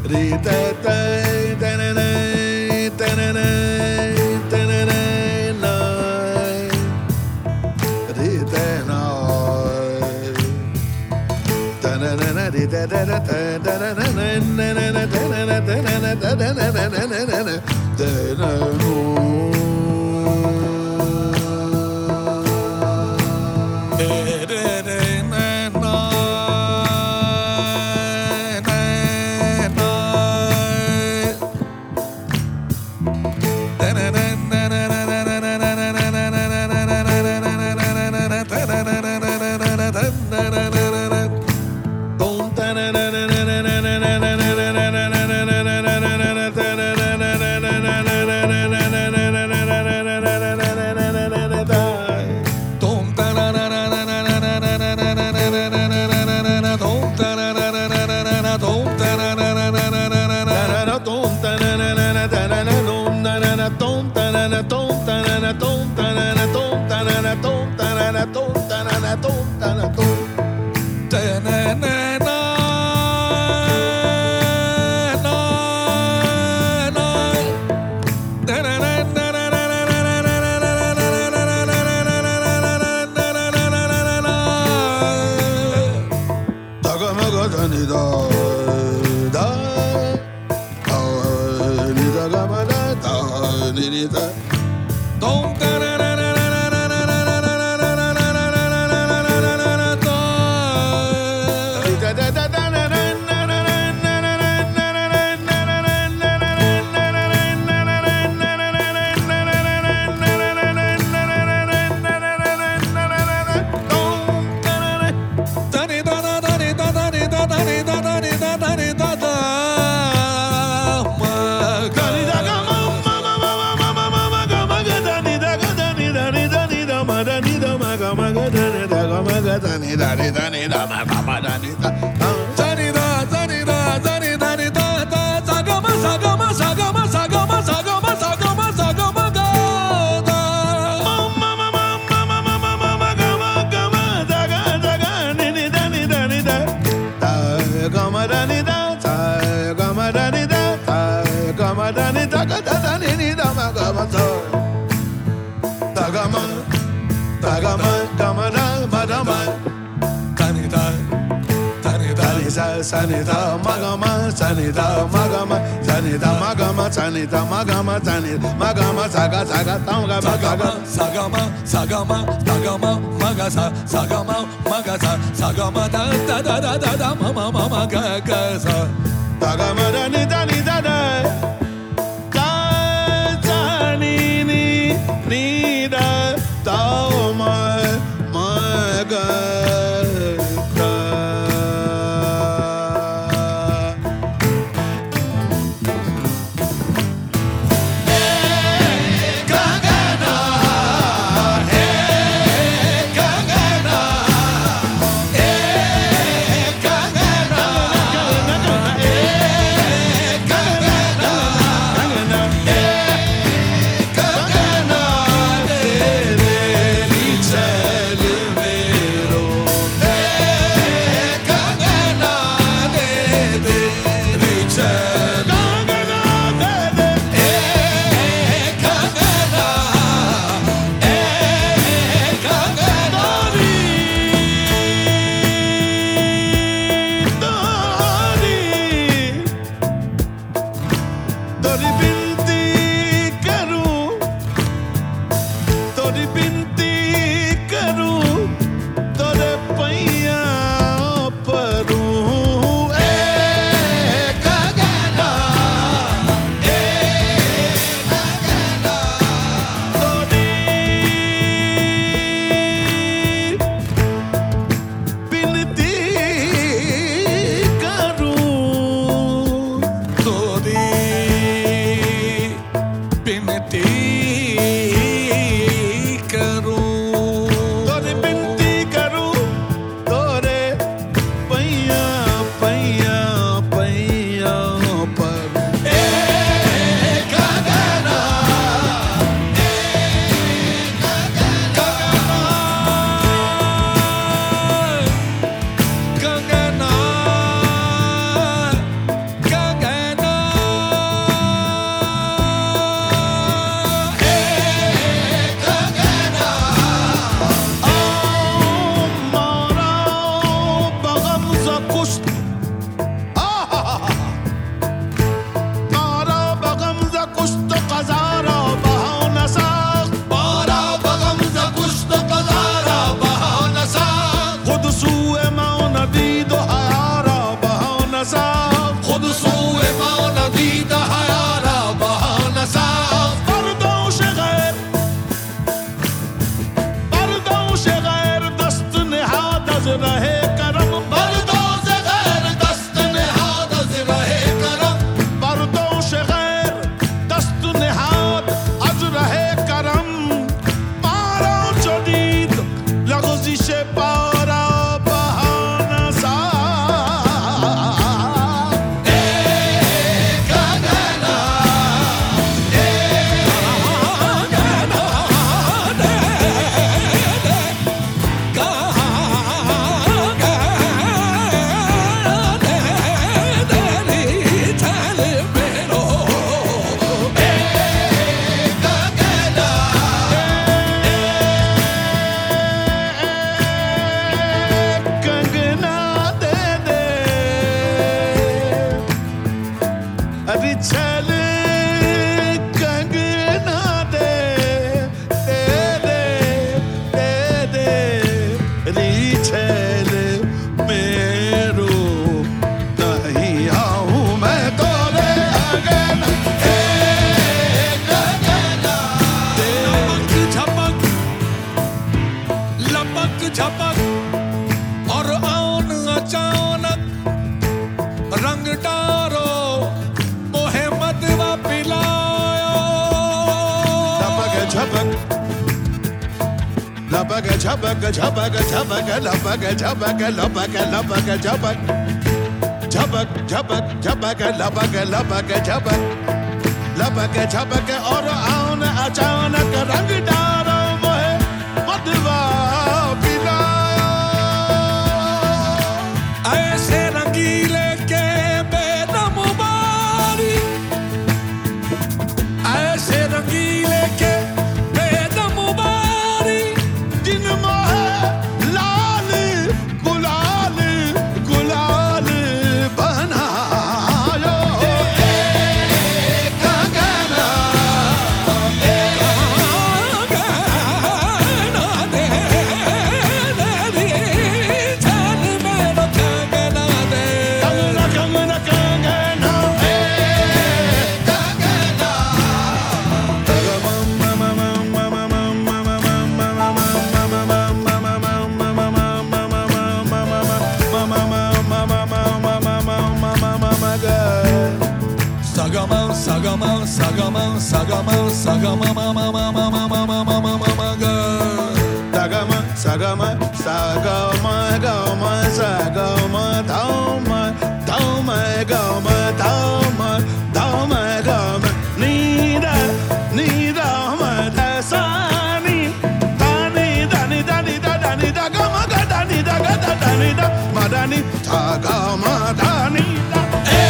Sanita magama sanita magama sanita magama sanita magama sanita magama saga saga tanga sagama sagama sagama sagama magasa sagama magasa sagama da da da da da da mama mama ga ga sa sagama da ni da ni da da da ni ni da da ma ga अरे चल कंगना दे दे दे दे री चल मेरो नहीं आऊं मैं तोरे अंगना लपक झपक और आन अचानक रंग डारो मोहे मदवा पिलायो लपक झपक लपक झपक झपक झपक लपक झपक लपक लपक झपक झपक झपक झपक लपक लपक झपक लपक झपक और आन अचानक रंग डारो मोहे मदवा पिलायो ऐसे रंगीले के बेदम बारी ऐसे रंगीले के बेदम बारी जिन मोहे लाल गुलाल गुलाल बनायो कंगना चल मेरो कंगना दे Kangana Kangana Kangana Sagama, sagama, sagama, sagama, sagama, mama, mama, mama, mama, mama, Sagama, sagama, sagama, gama, sagama, dama, dama, gama, dama, dama, gama, nida, nida, mada, sani, dani, dani, dani, dani, da, gama, ga, dani, da, ga, da, dani, da, madani, sagama, dani, da.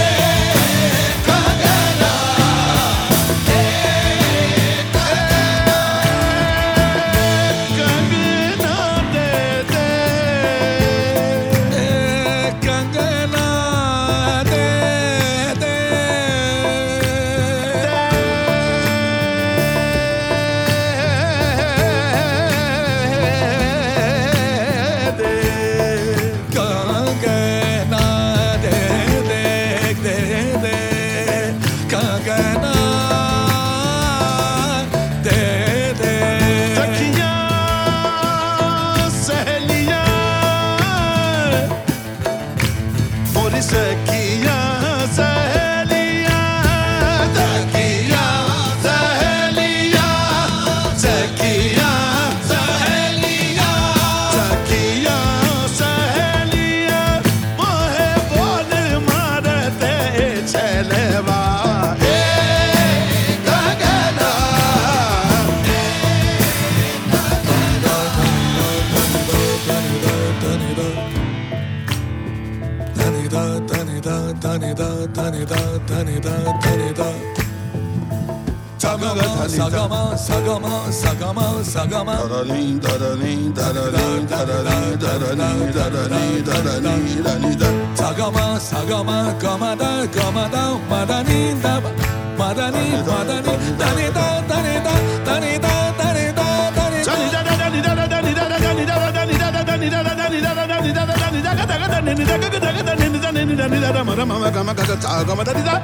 Sagama, sagama, sagama, sagama. Darani, darani, darani, darani, darani, darani, darani, darani, darani. Sagama, sagama, gamada, gamada, madani, da, madani, madani, dani, da, dani, da, dani, da, dani, da, dani, da. Dani, da, dani, da, dani, da, dani, da, dani, da, dani, da, dani, da, dani, da, dani, da, dani, da, dani, da, dani, da, dani, dani, da, mama, mama, gama, gaga, sagama, dani, da.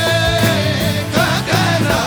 Gagana.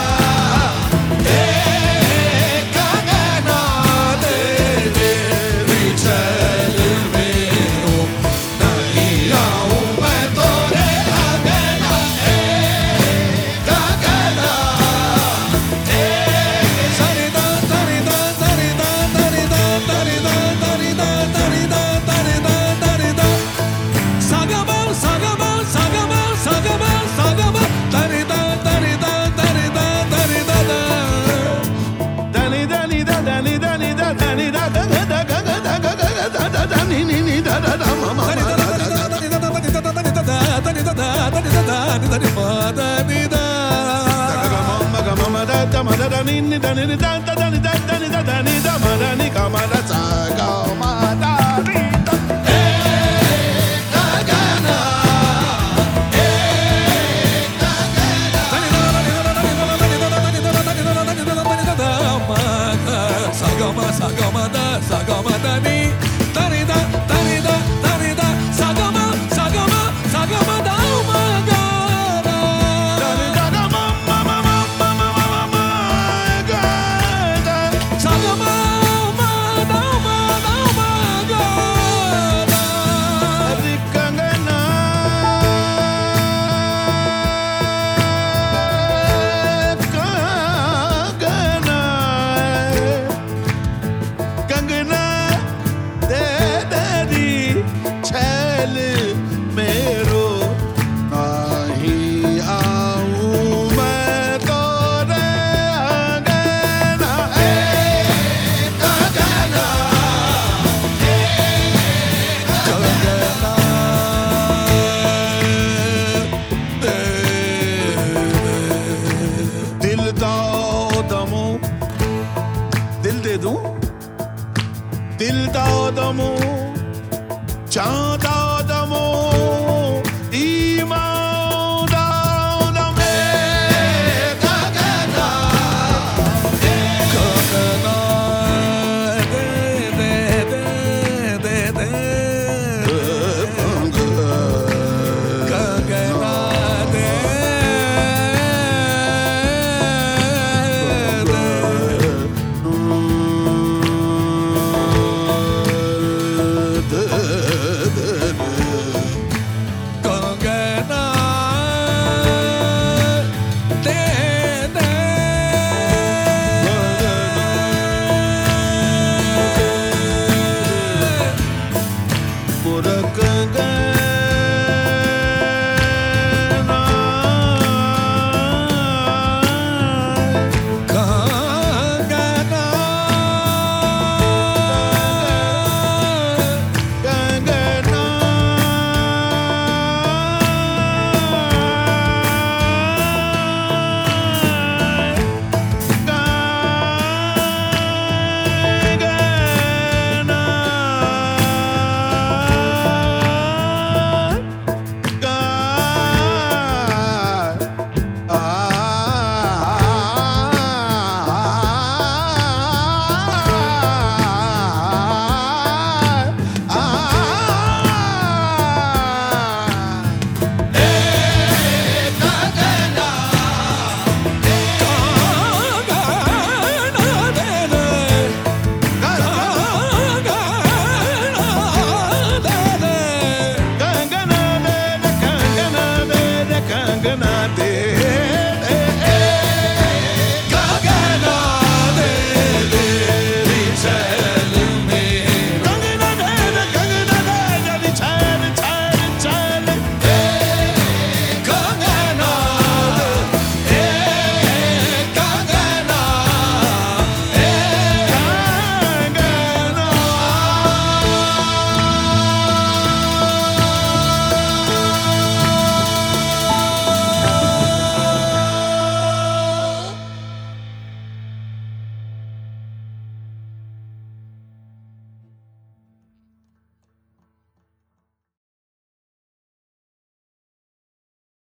गगना दे